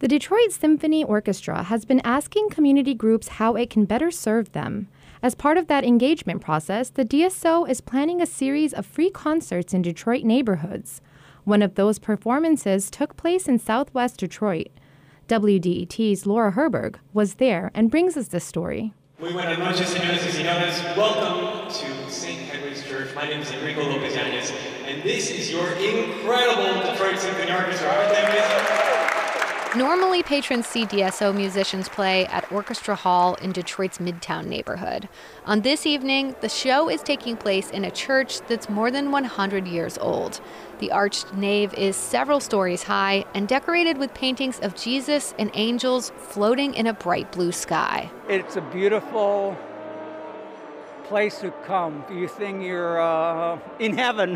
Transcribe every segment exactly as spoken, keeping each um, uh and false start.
The Detroit Symphony Orchestra has been asking community groups how it can better serve them. As part of that engagement process, the D S O is planning a series of free concerts in Detroit neighborhoods. One of those performances took place in Southwest Detroit. W D E T's Laura Herberg was there and brings us this story. Muy buenas noches, señores y señoras. Welcome to Saint Hedwig's Church. My name is Enrico Lopez Yanez, and this is your incredible Detroit Symphony Orchestra. Aren't they amazing? Normally, patrons see D S O musicians play at Orchestra Hall in Detroit's Midtown neighborhood. On this evening, the show is taking place in a church that's more than one hundred years old. The arched nave is several stories high and decorated with paintings of Jesus and angels floating in a bright blue sky. It's a beautiful place to come. You think you're uh, in heaven.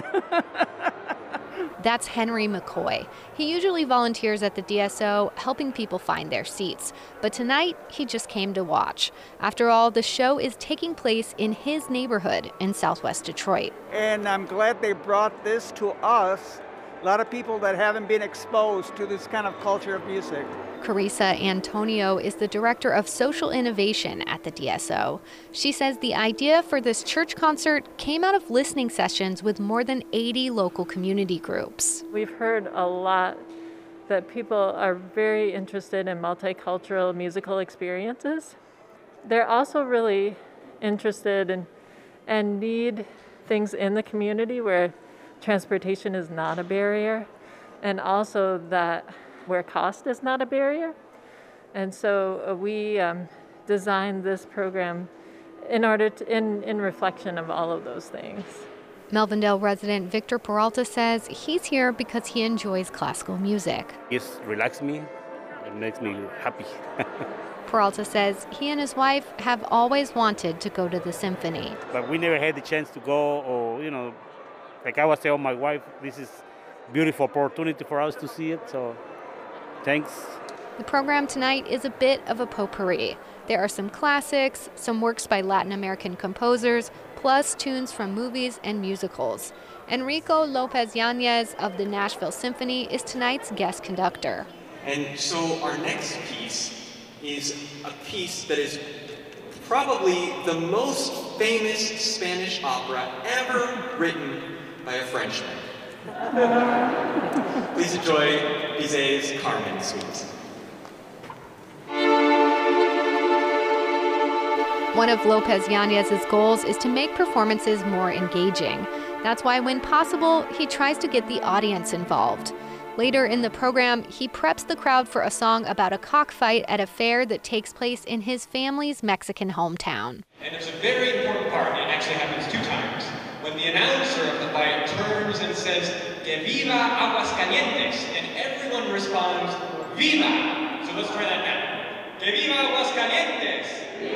That's Henry McCoy. He usually volunteers at the D S O, helping people find their seats. But tonight, he just came to watch. After all, the show is taking place in his neighborhood in Southwest Detroit. And I'm glad they brought this to us. A lot of people that haven't been exposed to this kind of culture of music. Carissa Antonio is the director of social innovation at the D S O. She says the idea for this church concert came out of listening sessions with more than eighty local community groups. We've heard a lot that people are very interested in multicultural musical experiences. They're also really interested in and need things in the community where transportation is not a barrier, and also that where cost is not a barrier. And so uh, we um, designed this program in order to, in, in reflection of all of those things. Melvindale resident Victor Peralta says he's here because he enjoys classical music. It relaxes me, it makes me happy. Peralta says he and his wife have always wanted to go to the symphony. But we never had the chance to go, or, you know, like I was telling my wife, this is a beautiful opportunity for us to see it, so thanks. The program tonight is a bit of a potpourri. There are some classics, some works by Latin American composers, plus tunes from movies and musicals. Enrico Lopez Yanez of the Nashville Symphony is tonight's guest conductor. And so our next piece is a piece that is probably the most famous Spanish opera ever written by a Frenchman. Please enjoy Bizet's Carmen Suite. One of Lopez Yanez's goals is to make performances more engaging. That's why, when possible, he tries to get the audience involved. Later in the program, he preps the crowd for a song about a cockfight at a fair that takes place in his family's Mexican hometown. And there's a very important part, and it actually happens two times. When the announcer of the fight turns and says, "Que viva Aguascalientes," and everyone responds, "Viva!" So let's try that now. "Que viva Aguascalientes!"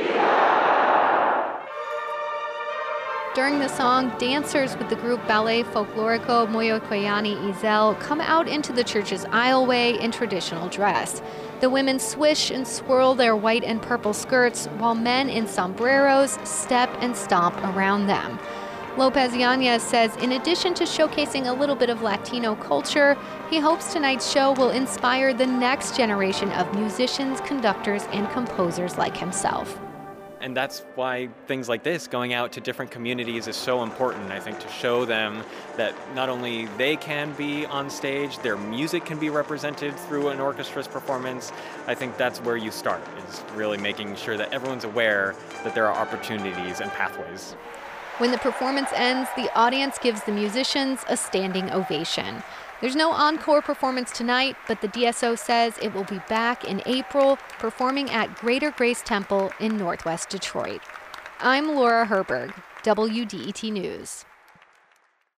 Viva! During the song, dancers with the group Ballet Folklorico Moyocoyani Izel come out into the church's aisleway in traditional dress. The women swish and swirl their white and purple skirts, while men in sombreros step and stomp around them. Lopez Yanez says in addition to showcasing a little bit of Latino culture, he hopes tonight's show will inspire the next generation of musicians, conductors, and composers like himself. And that's why things like this, going out to different communities, is so important, I think, to show them that not only they can be on stage, their music can be represented through an orchestra's performance. I think that's where you start, is really making sure that everyone's aware that there are opportunities and pathways. When the performance ends, the audience gives the musicians a standing ovation. There's no encore performance tonight, but the D S O says it will be back in April, performing at Greater Grace Temple in Northwest Detroit. I'm Laura Herberg, W D E T News.